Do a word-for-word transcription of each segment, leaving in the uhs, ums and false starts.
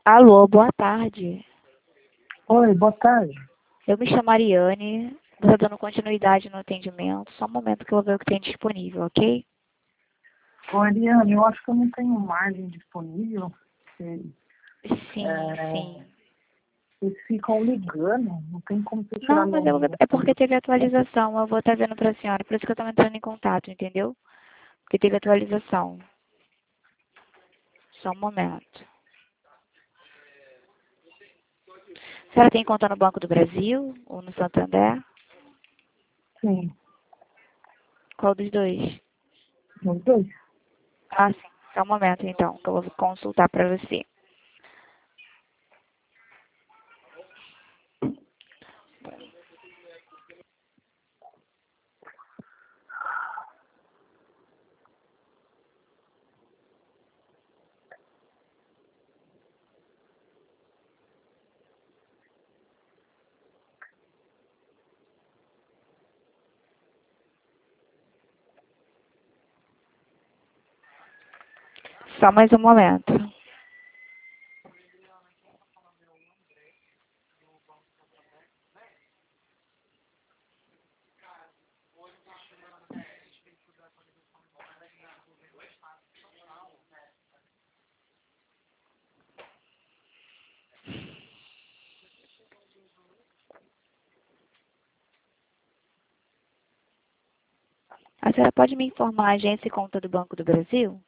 Alô, boa tarde. Oi, boa tarde. Eu me chamo Ariane, estou dando continuidade no atendimento. Só um momento que eu vou ver o que tem disponível, ok? Oi, Ariane, eu acho que eu não tenho margem disponível. Vocês, Sim, é, sim. vocês ficam ligando, não tem como você tirar Não, mas meu eu, número. é porque teve atualização. Eu vou estar vendo para a senhora, por isso que eu estou entrando em contato, entendeu? Porque teve atualização. Só um momento. A senhora tem conta no Banco do Brasil ou no Santander? Sim, Qual dos dois? os dois. Ah, sim. Só um momento, então, que eu vou consultar para você. Só mais um momento. A senhora pode me informar a agência e conta do Banco do Brasil?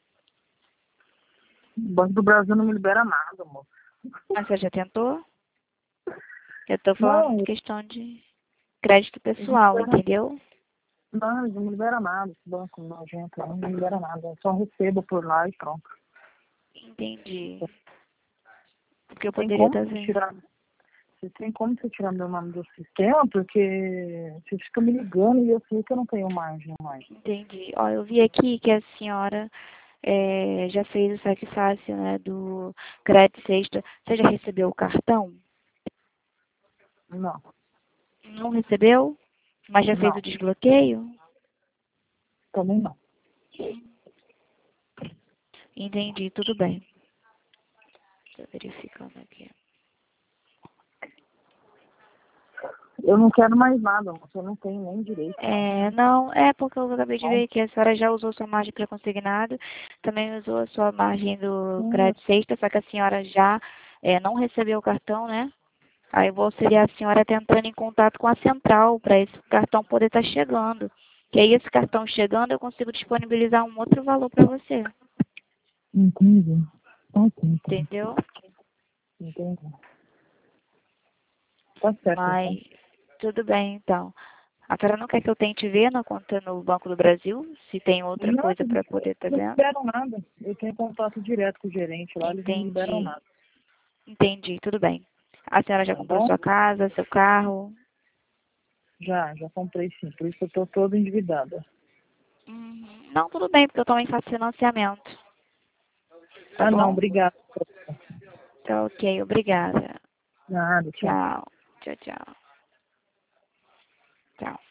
O Banco do Brasil não me libera nada, moço. A senhora já tentou? Eu estou falando de Não, questão de crédito eles não pessoal, liberam, entendeu? não, eles não me liberam nada. Esse banco nojento não me libera nada. Eu só recebo por lá e pronto. Entendi. Porque eu Tem poderia como estar você vendo. tirar, você tem como você tirar meu nome do sistema, porque você fica me ligando e eu sei que eu não tenho margem mais. Entendi. Ó, eu vi aqui que a senhora eh, já fez o saque fácil, né, do crédito sexta. Você já recebeu o cartão? Não, Não recebeu? Mas já fez o não, desbloqueio? também não. Entendi, tudo bem. Estou verificando aqui. Eu não quero mais nada, moça. Eu não tenho nem direito. É, não, é porque eu acabei de ver que a senhora já usou sua margem pré-consignado, também usou a sua margem do Hum, crédito sexta, só que a senhora já é, não recebeu o cartão, né? Aí vou seria a senhora tentando em contato com a central para esse cartão poder estar chegando. Que aí esse cartão chegando eu consigo disponibilizar um outro valor para você, entendi. Ok, então. entendeu? Entendi. Tá certo, então. Mas tudo bem, então. A senhora não quer que eu tente ver na conta no Banco do Brasil, se tem outra Não, coisa eles para poder estar não vendo? liberam nada. Eu tenho contato direto com o gerente lá, eles não liberam Entendi. nada. Entendi, tudo bem. A senhora já Tá comprou bom? sua casa, seu carro? Já, já comprei sim. Por isso eu tô toda endividada. Uhum. Não, tudo bem, porque eu também faço financiamento. Tá Ah, não, bom? obrigado. Tá ok, obrigada. Nada, tchau. Tchau. Tchau, tchau. Tchau.